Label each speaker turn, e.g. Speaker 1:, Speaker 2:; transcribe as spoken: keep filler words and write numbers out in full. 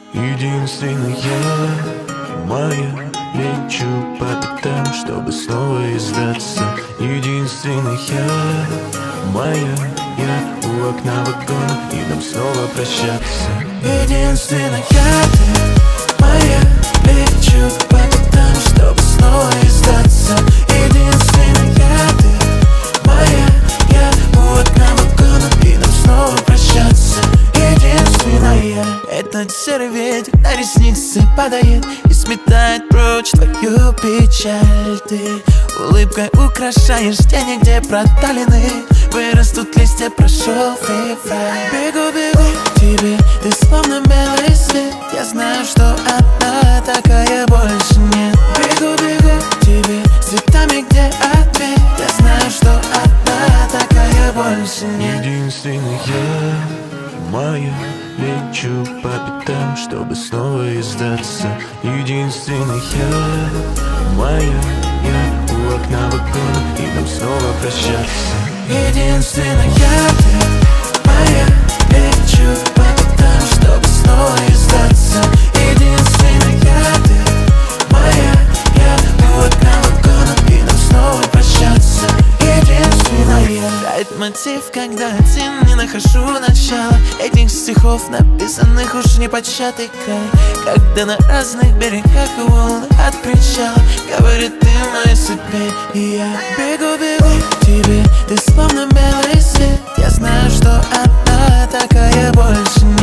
Speaker 1: Единственная моя, лечу по пятам, чтобы снова издаться. Единственная моя, я у окна вагона, и нам снова прощаться. Единственная ты моя, лечу по пятам, чтобы снова издаться. Единственная ты моя, я у окна вагона, и нам снова прощаться. Единственная. Этот серый ветер на ресницы падает и сметает прочь твою печаль. Ты улыбкой украшаешь тени, где проталины вырастут листья, прошел февраль. Бегу, бегу к тебе, ты словно белый свет. Я знаю, что одна такая больше нет. Бегу, бегу к тебе, с цветами, где ответ. Я знаю, что одна такая больше нет. Единственная моя, лечу по пятам, чтобы снова издаться. Единственная моя, я у окна вагона, и нам снова прощаться. Единственная ты моя, лечу по пятам, чтобы снова издаться. Единственная ты моя, я у окна вагона, и нам снова прощаться. Единственная. Лейтмотив, когда один не нахожу начала этих стихов, написанных уж не початый край. Когда на разных берегах волны от причала говорит ты моей судьбе, и я бегу, бегу к тебе, ты словно белый свет. Я знаю, что одна такая больше нет.